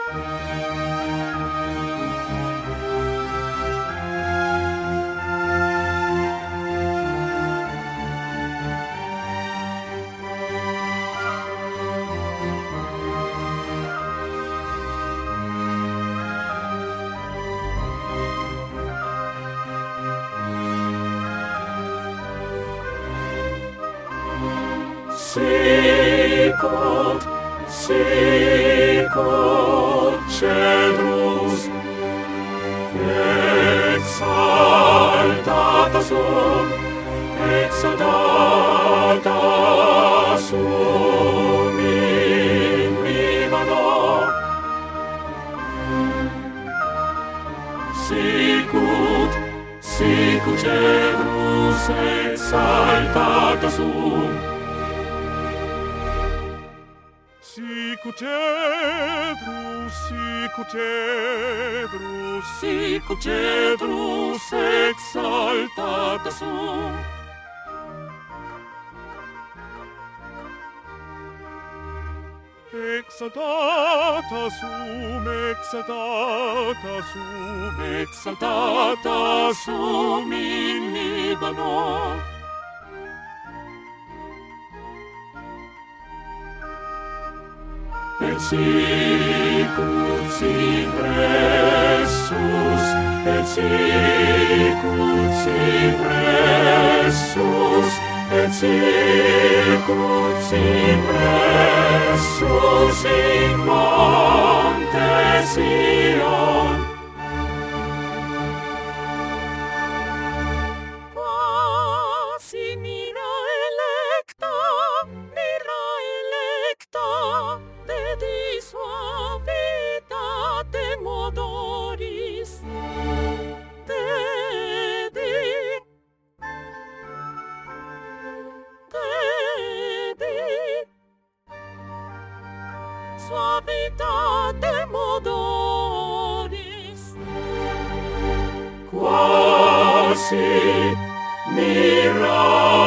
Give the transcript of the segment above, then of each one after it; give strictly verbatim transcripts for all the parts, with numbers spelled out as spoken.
Sicut, sicut cedrus, exaltata sum, exaltata sum in Libano. Sicut, sicut cedrus, exaltata sum, Sicut cedrus, sicut cedrus, sicut cedrus exaltata sum. Exaltata sum, exaltata sum, Exaltata sum in Libano. Et sicut cypressus, et sicut cypressus, et sicut cypressus in monte Sion. Quasi mira electa, mira electa, di suavitate modoris, dedi, dedi, suavitate modoris, quasi mira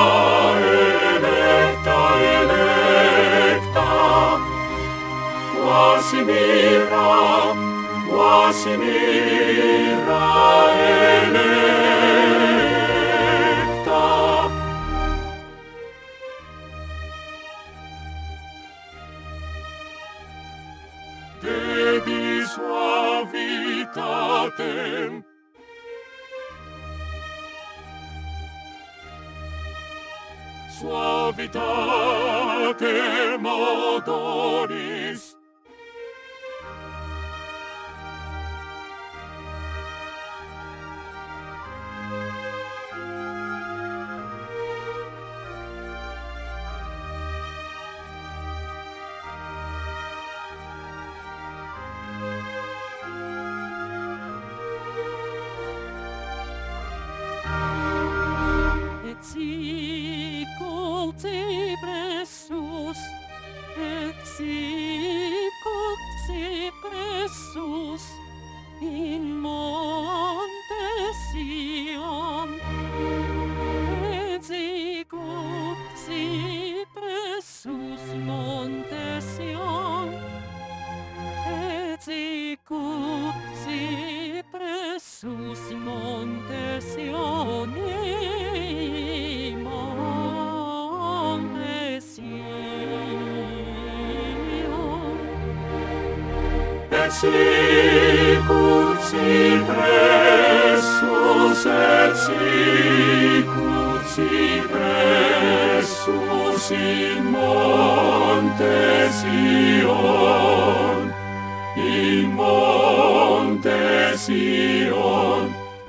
electa, electa, quasi mira, quasi mira electa. Dedi suavitatem, suavitatem odoris, sicut cypressus, et sicut cypressus in monte Sion, et sicut cypressus monte Sion, et sicut cypressus monte Sion, et sicut cypressus, et sicut cypressus in monte Sion, in monte Sion.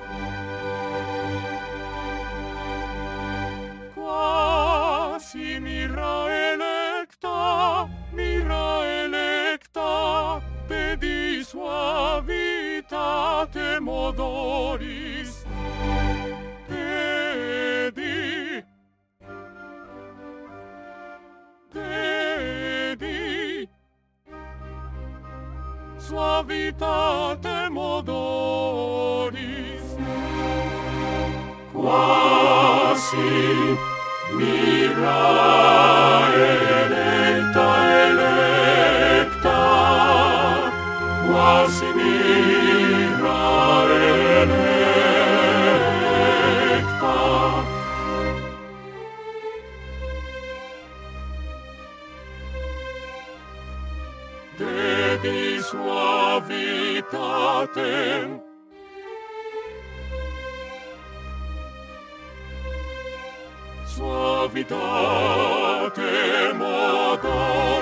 Quasi mira electa, mira electa, di suavitate modoris, dedi, dedi, suavitate modoris, quasi mira electa, electa, di suavitatem, suavitatem odor